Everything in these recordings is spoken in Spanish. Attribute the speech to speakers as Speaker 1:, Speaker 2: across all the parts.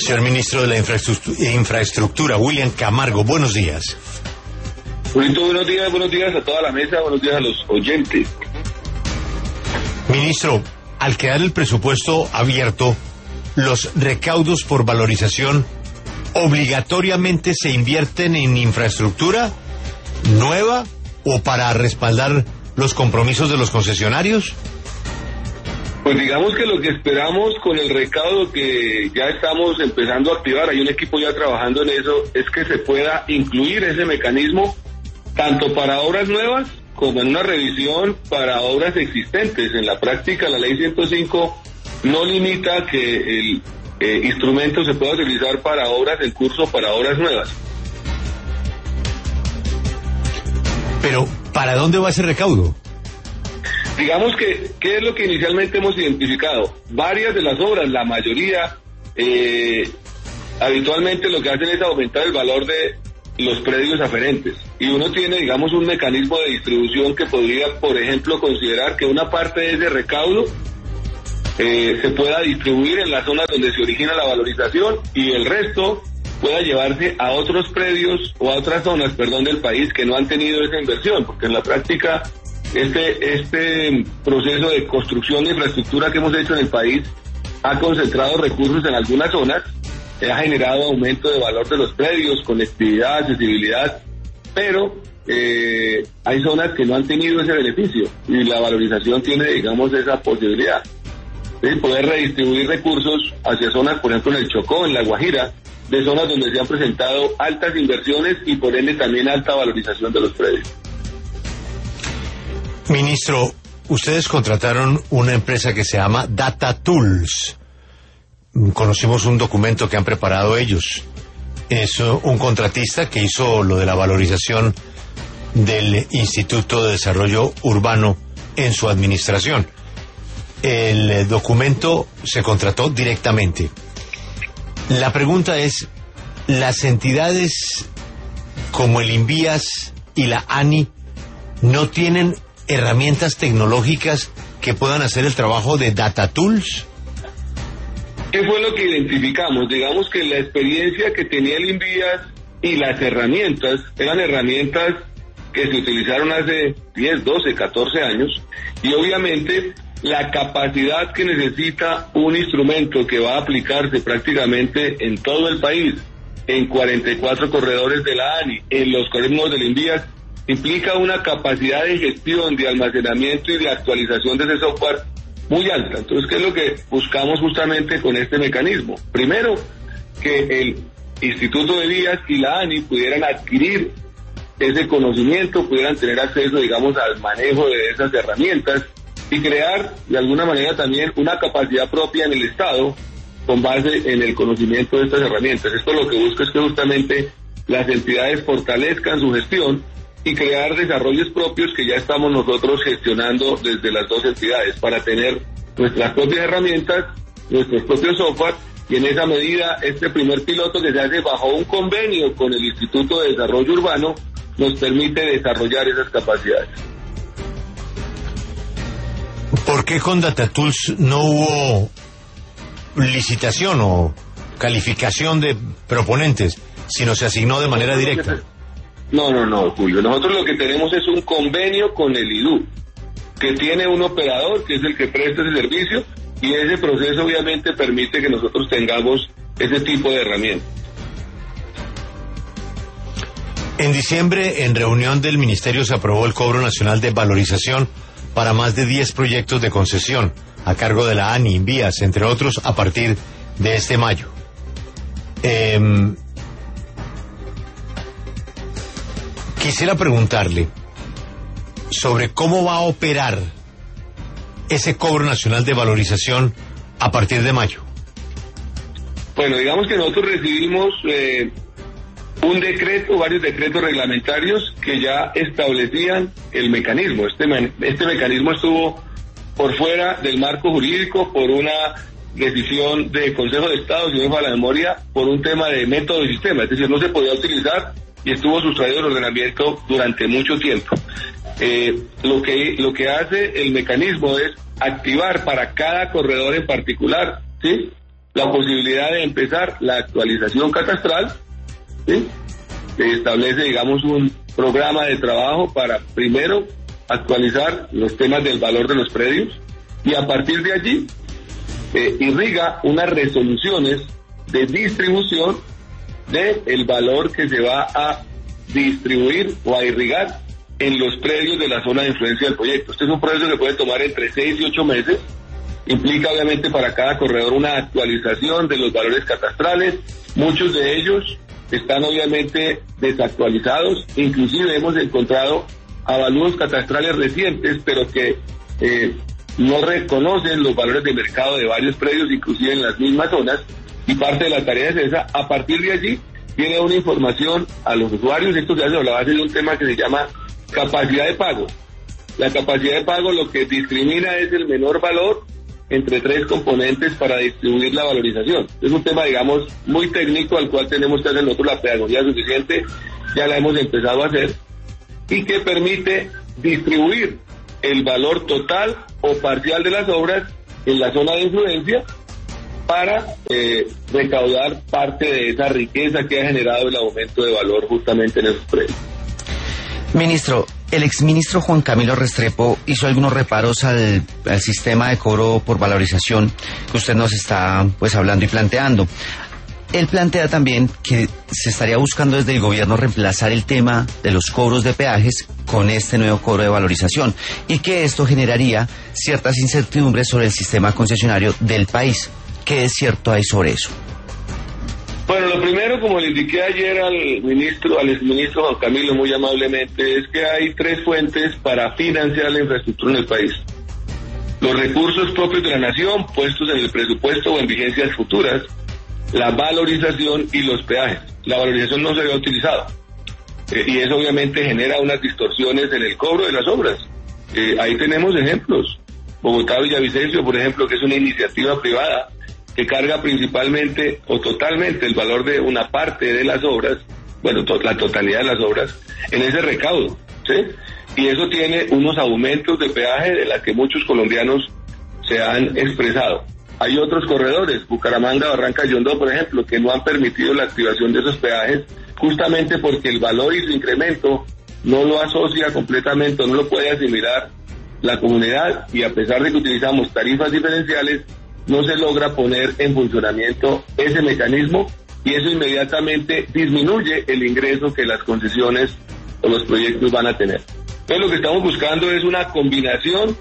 Speaker 1: Señor Ministro de la Infraestructura, William Camargo, buenos días.
Speaker 2: Julito, buenos días a toda la mesa, buenos días a los oyentes.
Speaker 1: Ministro, al quedar el presupuesto abierto, los recaudos por valorización obligatoriamente se invierten en infraestructura nueva o para respaldar los compromisos de los concesionarios.
Speaker 2: Pues digamos que lo que esperamos con el recaudo que ya estamos empezando a activar, hay un equipo ya trabajando en eso, es que se pueda incluir ese mecanismo tanto para obras nuevas como en una revisión para obras existentes. En la práctica, la ley 105 no limita que el instrumento se pueda utilizar para obras en curso, para obras nuevas.
Speaker 1: Pero, ¿para dónde va ese recaudo?
Speaker 2: Digamos que, ¿qué es lo que inicialmente hemos identificado? Varias de las obras, la mayoría, habitualmente lo que hacen es aumentar el valor de los predios aferentes. Y uno tiene, digamos, un mecanismo de distribución que podría, por ejemplo, considerar que una parte de ese recaudo se pueda distribuir en las zonas donde se origina la valorización y el resto pueda llevarse a otros predios o a otras zonas, del país que no han tenido esa inversión, porque en la práctica este proceso de construcción de infraestructura que hemos hecho en el país ha concentrado recursos en algunas zonas, ha generado aumento de valor de los predios, conectividad, accesibilidad, pero hay zonas que no han tenido ese beneficio y la valorización tiene, digamos, esa posibilidad de poder redistribuir recursos hacia zonas, por ejemplo, en el Chocó, en La Guajira, de zonas donde se han presentado altas inversiones y por ende también alta valorización de los predios.
Speaker 1: Ministro, ustedes contrataron una empresa que se llama Data Tools. Conocimos un documento que han preparado ellos. Es un contratista que hizo lo de la valorización del Instituto de Desarrollo Urbano en su administración. El documento se contrató directamente. La pregunta es, ¿las entidades como el INVIAS y la ANI no tienen herramientas tecnológicas que puedan hacer el trabajo de Data Tools?
Speaker 2: ¿Qué fue lo que identificamos? Digamos que la experiencia que tenía el INVIAS y las herramientas eran herramientas que se utilizaron hace 10, 12, 14 años y obviamente la capacidad que necesita un instrumento que va a aplicarse prácticamente en todo el país, en 44 corredores de la ANI, en los corredores del INVIAS, implica una capacidad de gestión, de almacenamiento y de actualización de ese software muy alta. Entonces, ¿qué es lo que buscamos justamente con este mecanismo? Primero, que el Instituto de Vías y la ANI pudieran adquirir ese conocimiento, pudieran tener acceso, digamos, al manejo de esas herramientas y crear, de alguna manera, también una capacidad propia en el Estado con base en el conocimiento de estas herramientas. Esto lo que busca es que justamente las entidades fortalezcan su gestión y crear desarrollos propios que ya estamos nosotros gestionando desde las dos entidades para tener nuestras propias herramientas, nuestros propios software y en esa medida este primer piloto que se hace bajo un convenio con el Instituto de Desarrollo Urbano nos permite desarrollar esas capacidades.
Speaker 1: ¿Por qué con Data Tools no hubo licitación o calificación de proponentes, sino se asignó de manera directa?
Speaker 2: No, Julio. Nosotros lo que tenemos es un convenio con el IDU, que tiene un operador, que es el que presta ese servicio, y ese proceso obviamente permite que nosotros tengamos ese tipo de herramientas.
Speaker 1: En diciembre, en reunión del Ministerio, se aprobó el cobro nacional de valorización para más de 10 proyectos de concesión a cargo de la ANI, INVIAS, entre otros, a partir de este mayo. Quisiera preguntarle sobre cómo va a operar ese cobro nacional de valorización a partir de mayo.
Speaker 2: Bueno, digamos que nosotros recibimos un decreto, varios decretos reglamentarios que ya establecían el mecanismo. Este mecanismo estuvo por fuera del marco jurídico por una decisión del Consejo de Estado, si no me falla la memoria, por un tema de método y sistema, es decir, no se podía utilizar y estuvo sustraído del ordenamiento durante mucho tiempo. Lo que hace el mecanismo es activar para cada corredor en particular, ¿sí?, la posibilidad de empezar la actualización catastral, ¿sí? Se establece, digamos, un programa de trabajo para primero actualizar los temas del valor de los predios y a partir de allí irriga unas resoluciones de distribución del valor que se va a distribuir o a irrigar en los predios de la zona de influencia del proyecto. Este es un proceso que puede tomar entre 6 y 8 meses. Implica obviamente para cada corredor una actualización de los valores catastrales. Muchos de ellos están obviamente desactualizados. Inclusive hemos encontrado avalúos catastrales recientes, pero que no reconocen los valores de mercado de varios predios, inclusive en las mismas zonas. Y parte de la tarea es esa. A partir de allí viene una información a los usuarios. Esto se hace a la base de un tema que se llama capacidad de pago. La capacidad de pago lo que discrimina es el menor valor entre 3 componentes para distribuir la valorización. Es un tema, digamos, muy técnico al cual tenemos que hacer nosotros la pedagogía suficiente, ya la hemos empezado a hacer, y que permite distribuir el valor total o parcial de las obras en la zona de influencia para recaudar parte de esa riqueza que ha generado el aumento de valor justamente en esos predios.
Speaker 3: Ministro, el exministro Juan Camilo Restrepo hizo algunos reparos al sistema de cobro por valorización que usted nos está pues hablando y planteando. Él plantea también que se estaría buscando desde el gobierno reemplazar el tema de los cobros de peajes con este nuevo cobro de valorización y que esto generaría ciertas incertidumbres sobre el sistema concesionario del país. ¿Qué es cierto hay sobre eso?
Speaker 2: Bueno, lo primero, como le indiqué ayer al exministro Juan Camilo muy amablemente, es que hay 3 fuentes para financiar la infraestructura en el país. Los recursos propios de la nación puestos en el presupuesto o en vigencias futuras, la valorización y los peajes. La valorización no se había utilizado y eso obviamente genera unas distorsiones en el cobro de las obras. Ahí tenemos ejemplos. Bogotá-Villavicencio, por ejemplo, que es una iniciativa privada que carga principalmente o totalmente el valor de una parte de las obras, bueno, la totalidad de las obras, en ese recaudo, ¿sí? Y eso tiene unos aumentos de peaje de la que muchos colombianos se han expresado. Hay otros corredores, Bucaramanga, Barranca, Yondó, por ejemplo, que no han permitido la activación de esos peajes, justamente porque el valor y su incremento no lo asocia completamente, no lo puede asimilar la comunidad, y a pesar de que utilizamos tarifas diferenciales, no se logra poner en funcionamiento ese mecanismo y eso inmediatamente disminuye el ingreso que las concesiones o los proyectos van a tener. Entonces lo que estamos buscando es una combinación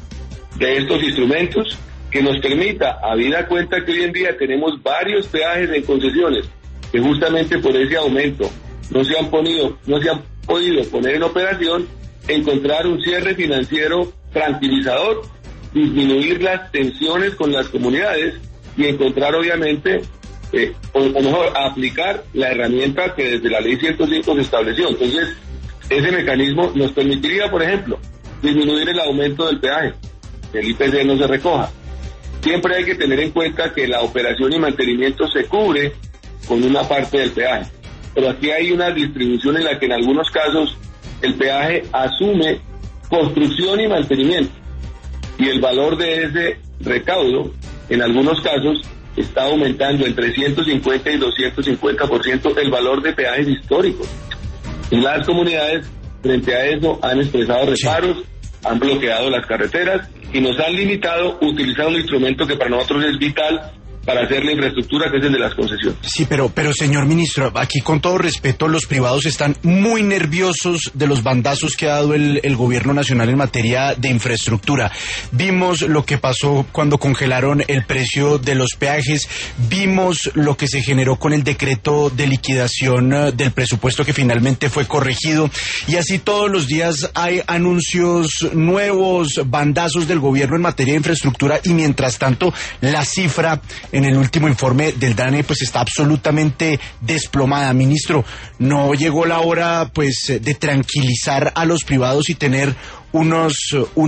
Speaker 2: de estos instrumentos que nos permita, habida cuenta que hoy en día tenemos varios peajes en concesiones que justamente por ese aumento no se han podido poner en operación, encontrar un cierre financiero tranquilizador, disminuir las tensiones con las comunidades y encontrar obviamente, o mejor, aplicar la herramienta que desde la ley 105 se estableció. Entonces, ese mecanismo nos permitiría, por ejemplo, disminuir el aumento del peaje, que el IPC no se recoja. Siempre hay que tener en cuenta que la operación y mantenimiento se cubre con una parte del peaje, pero aquí hay una distribución en la que en algunos casos el peaje asume construcción y mantenimiento, y el valor de ese recaudo, en algunos casos, está aumentando entre 150 y 250% el valor de peajes históricos. Y las comunidades, frente a eso, han expresado reparos, han bloqueado las carreteras y nos han limitado a utilizar un instrumento que para nosotros es vital para hacer la infraestructura, que es el de las concesiones.
Speaker 4: Sí, pero señor ministro, aquí con todo respeto, los privados están muy nerviosos de los bandazos que ha dado el gobierno nacional en materia de infraestructura. Vimos lo que pasó cuando congelaron el precio de los peajes, vimos lo que se generó con el decreto de liquidación del presupuesto que finalmente fue corregido, y así todos los días hay anuncios nuevos, bandazos del gobierno en materia de infraestructura, y mientras tanto la cifra en el último informe del DANE pues está absolutamente desplomada. Ministro, ¿no llegó la hora pues de tranquilizar a los privados y tener unas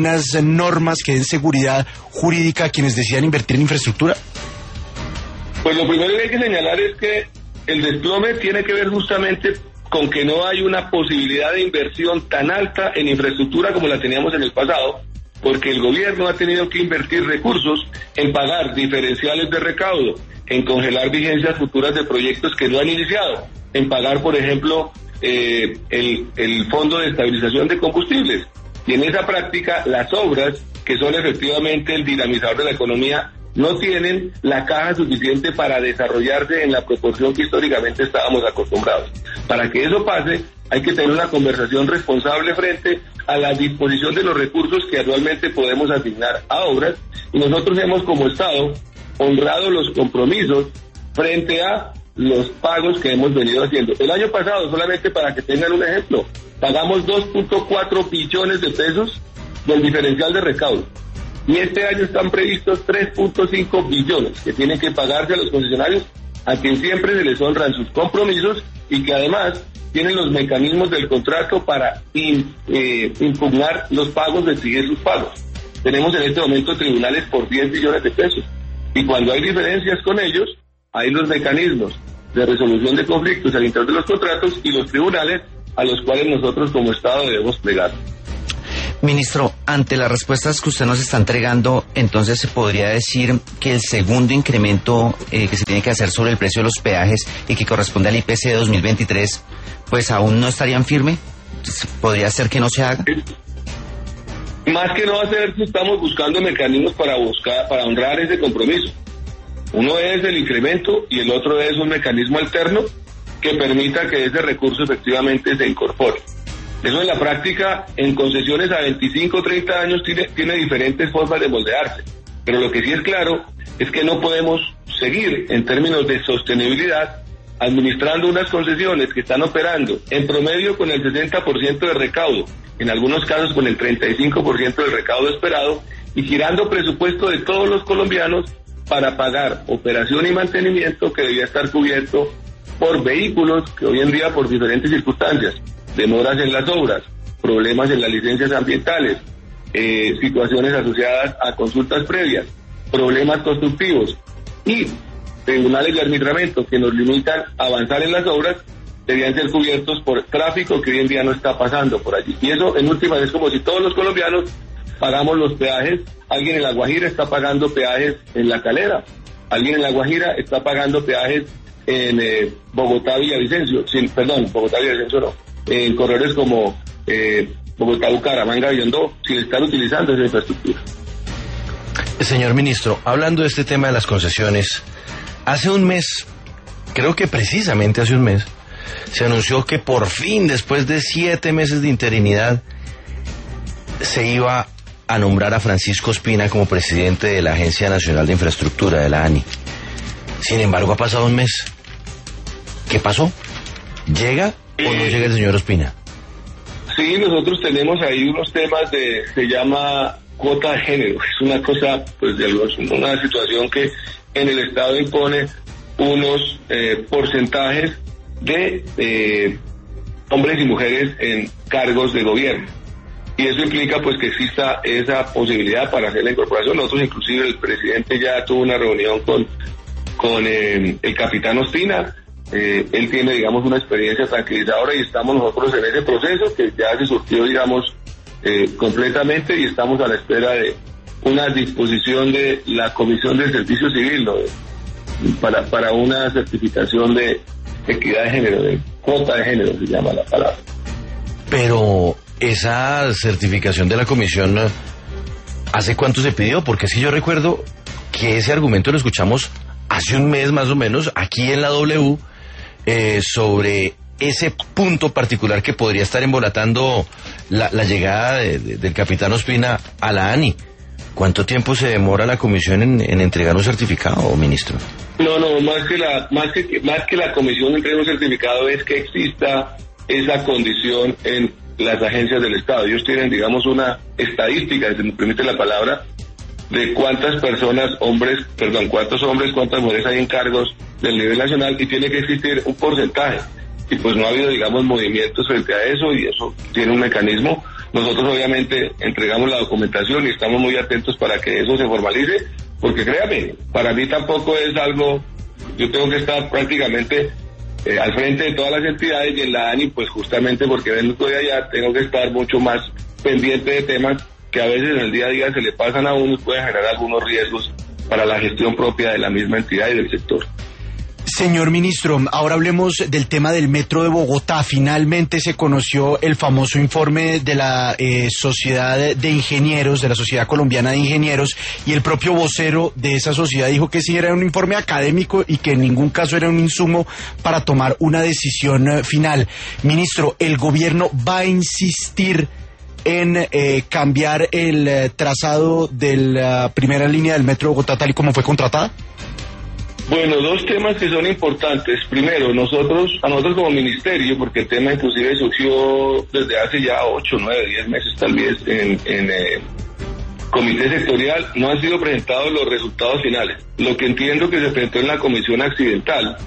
Speaker 4: normas que den seguridad jurídica a quienes decidan invertir en infraestructura?
Speaker 2: Pues lo primero que hay que señalar es que el desplome tiene que ver justamente con que no hay una posibilidad de inversión tan alta en infraestructura como la teníamos en el pasado, porque el gobierno ha tenido que invertir recursos en pagar diferenciales de recaudo, en congelar vigencias futuras de proyectos que no han iniciado, en pagar, por ejemplo, el Fondo de Estabilización de Combustibles. Y en esa práctica, las obras, que son efectivamente el dinamizador de la economía, no tienen la caja suficiente para desarrollarse en la proporción que históricamente estábamos acostumbrados. Para que eso pase, hay que tener una conversación responsable frente a la disposición de los recursos que anualmente podemos asignar a obras, y nosotros hemos como Estado honrado los compromisos frente a los pagos que hemos venido haciendo. El año pasado, solamente para que tengan un ejemplo, pagamos 2.4 billones de pesos del diferencial de recaudo. Y este año están previstos 3.5 billones que tienen que pagarse a los concesionarios, a quien siempre se les honran sus compromisos y que además tienen los mecanismos del contrato para impugnar los pagos, exigir sus pagos. Tenemos en este momento tribunales por 10 billones de pesos. Y cuando hay diferencias con ellos, hay los mecanismos de resolución de conflictos al interior de los contratos y los tribunales a los cuales nosotros como Estado debemos plegar.
Speaker 3: Ministro, ante las respuestas que usted nos está entregando, entonces se podría decir que el segundo incremento que se tiene que hacer sobre el precio de los peajes y que corresponde al IPC de 2023, pues aún no estarían firme. ¿Podría ser que no se haga?
Speaker 2: Más que no hacer, estamos buscando mecanismos para honrar ese compromiso. Uno es el incremento y el otro es un mecanismo alterno que permita que ese recurso efectivamente se incorpore. Eso en la práctica, en concesiones a 25 o 30 años tiene diferentes formas de moldearse, pero lo que sí es claro es que no podemos seguir en términos de sostenibilidad administrando unas concesiones que están operando en promedio con el 60% de recaudo, en algunos casos con el 35% del recaudo esperado, y girando presupuesto de todos los colombianos para pagar operación y mantenimiento que debía estar cubierto por vehículos que hoy en día, por diferentes circunstancias, demoras en las obras, problemas en las licencias ambientales, situaciones asociadas a consultas previas, problemas constructivos y tribunales de arbitramiento que nos limitan a avanzar en las obras, debían ser cubiertos por tráfico que hoy en día no está pasando por allí. Y eso, en últimas, es como si todos los colombianos pagamos los peajes. Alguien en La Guajira está pagando peajes en La Calera, alguien en La Guajira está pagando peajes en Bogotá-Villavicencio, Bogotá-Villavicencio no, en corredores como Bogotá-Bucaramanga y Yondó, sin estar utilizando esa infraestructura.
Speaker 5: Señor ministro, hablando de este tema de las concesiones, hace un mes, creo que precisamente hace un mes, se anunció que por fin, después de 7 meses de interinidad, se iba a nombrar a Francisco Ospina como presidente de la Agencia Nacional de Infraestructura, de la ANI. Sin embargo, ha pasado un mes. ¿Qué pasó? ¿Llega o no llega el señor Ospina?
Speaker 2: Sí, nosotros tenemos ahí unos temas se llama cuota de género. Es una cosa, pues, una situación que en el Estado impone unos porcentajes de hombres y mujeres en cargos de gobierno. Y eso implica, pues, que exista esa posibilidad para hacer la incorporación. Nosotros, inclusive, el presidente ya tuvo una reunión con el capitán Ospina. Él tiene, digamos, una experiencia tranquilizadora y estamos nosotros en ese proceso que ya se surtió, digamos, completamente, y estamos a la espera de una disposición de la Comisión del Servicio Civil, ¿no? para una certificación de equidad de género, de cuota de género se llama la palabra.
Speaker 5: Pero esa certificación de la comisión, ¿hace cuánto se pidió? Porque sí, yo recuerdo que ese argumento lo escuchamos hace un mes más o menos aquí en la W, sobre ese punto particular que podría estar embolatando la llegada del capitán Ospina a la ANI. ¿Cuánto tiempo se demora la comisión en entregar un certificado, ministro?
Speaker 2: No, más que la comisión entregue un certificado es que exista esa condición en las agencias del Estado. Ellos tienen, digamos, una estadística, si me permite la palabra, de cuántos hombres, cuántas mujeres hay en cargos del nivel nacional, y tiene que existir un porcentaje. Y pues no ha habido, digamos, movimientos frente a eso, y eso tiene un mecanismo. Nosotros obviamente entregamos la documentación y estamos muy atentos para que eso se formalice, porque créame, para mí tampoco es algo, yo tengo que estar prácticamente al frente de todas las entidades, y en la ANI, pues justamente porque vengo de allá, tengo que estar mucho más pendiente de temas que a veces en el día a día se le pasan a uno y pueden generar algunos riesgos para la gestión propia de la misma entidad y del sector.
Speaker 4: Señor ministro, ahora hablemos del tema del Metro de Bogotá. Finalmente se conoció el famoso informe de la Sociedad de Ingenieros, de la Sociedad Colombiana de Ingenieros, y el propio vocero de esa sociedad dijo que sí era un informe académico y que en ningún caso era un insumo para tomar una decisión final. Ministro, ¿el gobierno va a insistir en cambiar el trazado de la primera línea del Metro de Bogotá tal y como fue contratada?
Speaker 2: Bueno, dos temas que son importantes. Primero, a nosotros como ministerio, porque el tema inclusive surgió desde hace ya 8, 9, 10 meses tal vez en comité sectorial, no han sido presentados los resultados finales. Lo que entiendo que se presentó en la comisión accidental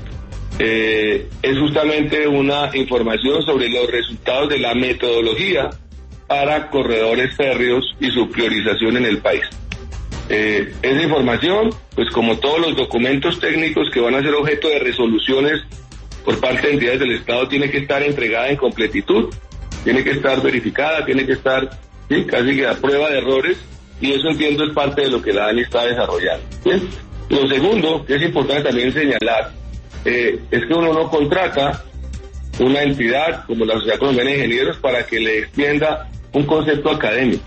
Speaker 2: es justamente una información sobre los resultados de la metodología para corredores férreos y su priorización en el país. Esa información, pues como todos los documentos técnicos que van a ser objeto de resoluciones por parte de entidades del Estado, tiene que estar entregada en completitud, tiene que estar verificada, tiene que estar casi que a prueba de errores, y eso entiendo es parte de lo que la ANI está desarrollando. ¿Bien? Lo segundo, que es importante también señalar, es que uno no contrata una entidad como la Sociedad Colombiana de Ingenieros para que le extienda un concepto académico.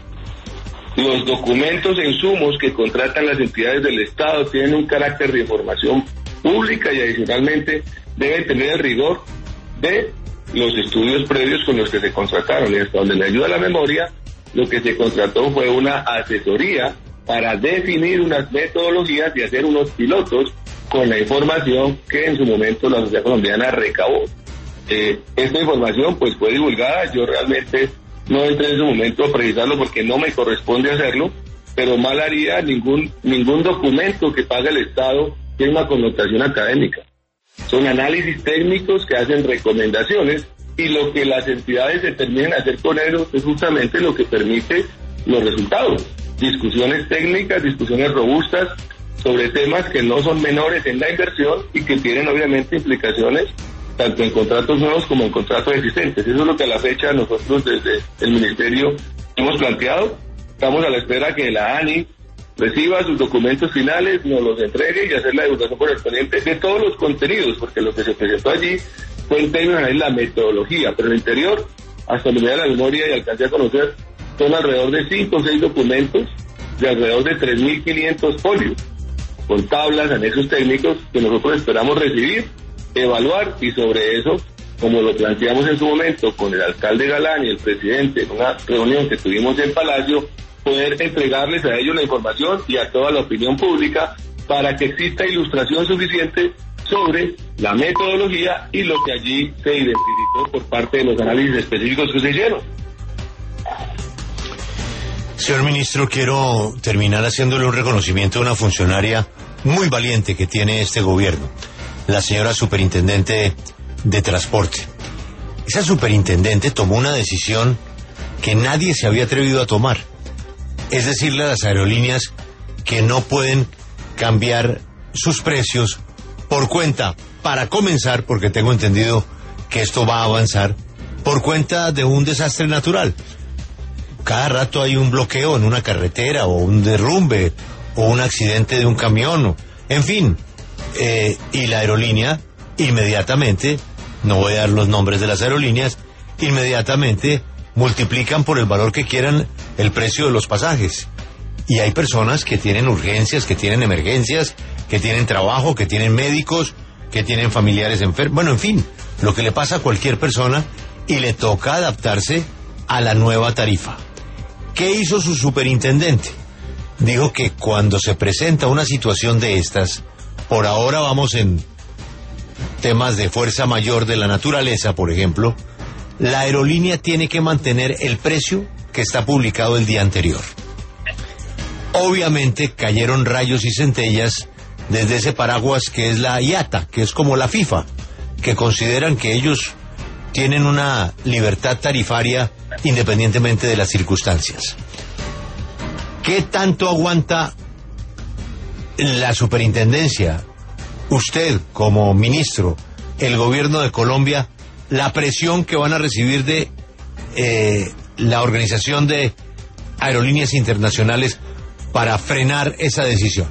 Speaker 2: Los documentos e insumos que contratan las entidades del Estado tienen un carácter de información pública y adicionalmente deben tener el rigor de los estudios previos con los que se contrataron. Y hasta donde me ayuda la memoria, lo que se contrató fue una asesoría para definir unas metodologías y hacer unos pilotos con la información que en su momento la Sociedad Colombiana recabó. Esta información pues fue divulgada, yo realmente no entré en ese momento a precisarlo porque no me corresponde hacerlo, pero mal haría ningún documento que paga el Estado tiene una connotación académica. Son análisis técnicos que hacen recomendaciones y lo que las entidades determinen hacer con ellos es justamente lo que permite los resultados. Discusiones técnicas, discusiones robustas sobre temas que no son menores en la inversión y que tienen obviamente implicaciones tanto en contratos nuevos como en contratos existentes. Eso es lo que a la fecha nosotros desde el Ministerio hemos planteado. Estamos a la espera que la ANI reciba sus documentos finales, nos los entregue y hacer la divulgación correspondiente de todos los contenidos, porque lo que se presentó allí fue en términos de la metodología, pero en el interior, hasta me da la memoria y alcancé a conocer, son alrededor de 5 o 6 documentos de alrededor de 3.500 folios, con tablas, anexos técnicos que nosotros esperamos recibir, evaluar y sobre eso, como lo planteamos en su momento con el alcalde Galán y el presidente en una reunión que tuvimos en Palacio, poder entregarles a ellos la información y a toda la opinión pública para que exista ilustración suficiente sobre la metodología y lo que allí se identificó por parte de los análisis específicos que se hicieron.
Speaker 1: Señor ministro, quiero terminar haciéndole un reconocimiento a una funcionaria muy valiente que tiene este gobierno, la señora superintendente de transporte. Esa superintendente tomó una decisión que nadie se había atrevido a tomar, es decirle a las aerolíneas que no pueden cambiar sus precios por cuenta, para comenzar, porque tengo entendido que esto va a avanzar, por cuenta de un desastre natural. Cada rato hay un bloqueo en una carretera o un derrumbe o un accidente de un camión, en fin. Y la aerolínea inmediatamente, no voy a dar los nombres de las aerolíneas, inmediatamente multiplican por el valor que quieran el precio de los pasajes. Y hay personas que tienen urgencias, que tienen emergencias, que tienen trabajo, que tienen médicos, que tienen familiares enfermos. Bueno, en fin, lo que le pasa a cualquier persona y le toca adaptarse a la nueva tarifa. ¿Qué hizo su superintendente? Dijo que cuando se presenta una situación de estas, por ahora vamos en temas de fuerza mayor de la naturaleza, por ejemplo, la aerolínea tiene que mantener el precio que está publicado el día anterior. Obviamente cayeron rayos y centellas desde ese paraguas que es la IATA, que es como la FIFA, que consideran que ellos tienen una libertad tarifaria independientemente de las circunstancias. ¿Qué tanto aguanta la superintendencia, usted como ministro, el gobierno de Colombia, la presión que van a recibir de la Organización de aerolíneas internacionales para frenar esa decisión?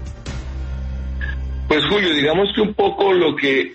Speaker 2: Pues Julio, digamos que un poco lo que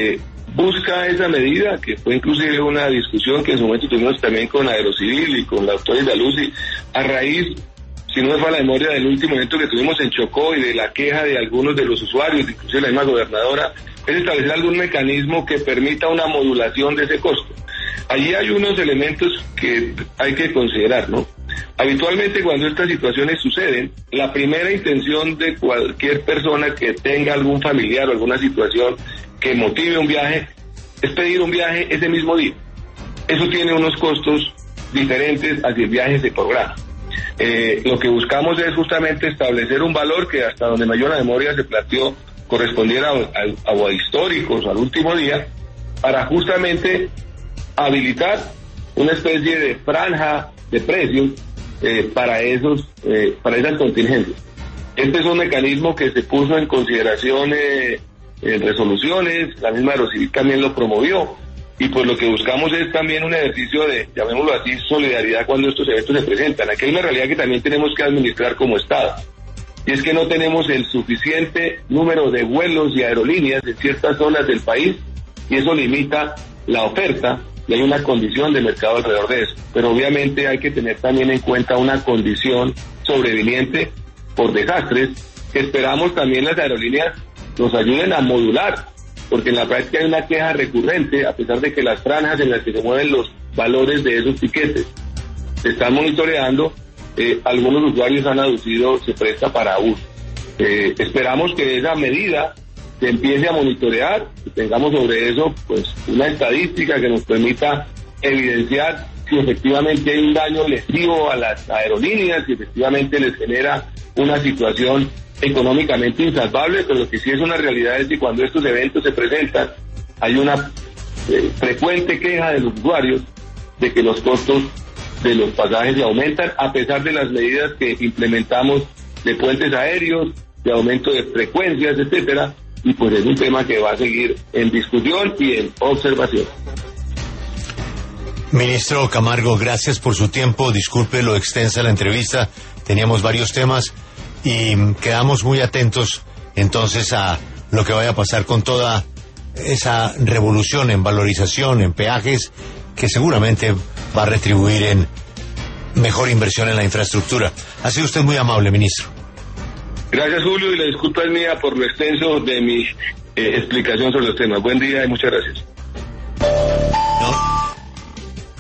Speaker 2: busca esa medida, que fue inclusive una discusión que en su momento tuvimos también con Aerocivil y con la doctora Indalucci, a raíz, si no me falla la memoria, del último evento que tuvimos en Chocó y de la queja de algunos de los usuarios, inclusive la misma gobernadora, es establecer algún mecanismo que permita una modulación de ese costo. Allí hay unos elementos que hay que considerar, ¿no? Habitualmente cuando estas situaciones suceden, la primera intención de cualquier persona que tenga algún familiar o alguna situación que motive un viaje es pedir un viaje ese mismo día. Eso tiene unos costos diferentes a si el viaje se programa. Lo que buscamos es justamente establecer un valor que hasta donde mayor memoria se planteó correspondiera a históricos, al último día, para justamente habilitar una especie de franja de precios para esas contingencias. Este es un mecanismo que se puso en consideración en resoluciones, la misma Aerocivil también lo promovió, y pues lo que buscamos es también un ejercicio de, llamémoslo así, solidaridad cuando estos eventos se presentan. Aquí hay una realidad que también tenemos que administrar como Estado, y es que no tenemos el suficiente número de vuelos y aerolíneas en ciertas zonas del país, y eso limita la oferta, y hay una condición de mercado alrededor de eso. Pero obviamente hay que tener también en cuenta una condición sobreviniente por desastres, que esperamos también las aerolíneas nos ayuden a modular, porque en la práctica hay una queja recurrente, a pesar de que las franjas en las que se mueven los valores de esos tiquetes se están monitoreando, algunos usuarios han aducido se presta para abuso. Esperamos que esa medida se empiece a monitorear y tengamos sobre eso pues una estadística que nos permita evidenciar si efectivamente hay un daño lesivo a las aerolíneas, si efectivamente les genera una situación económicamente insalvable, pero lo que sí es una realidad es que cuando estos eventos se presentan hay una frecuente queja de los usuarios de que los costos de los pasajes se aumentan a pesar de las medidas que implementamos de puentes aéreos, de aumento de frecuencias, etcétera, y pues es un tema que va a seguir en discusión y en observación.
Speaker 1: Ministro Camargo, gracias por su tiempo. Disculpe lo extensa la entrevista, teníamos varios temas y quedamos muy atentos entonces a lo que vaya a pasar con toda esa revolución en valorización, en peajes, que seguramente va a retribuir en mejor inversión en la infraestructura. Ha sido usted muy amable, ministro.
Speaker 2: Gracias, Julio, y la disculpa es mía por lo extenso de mi explicación sobre los temas. Buen día y muchas gracias.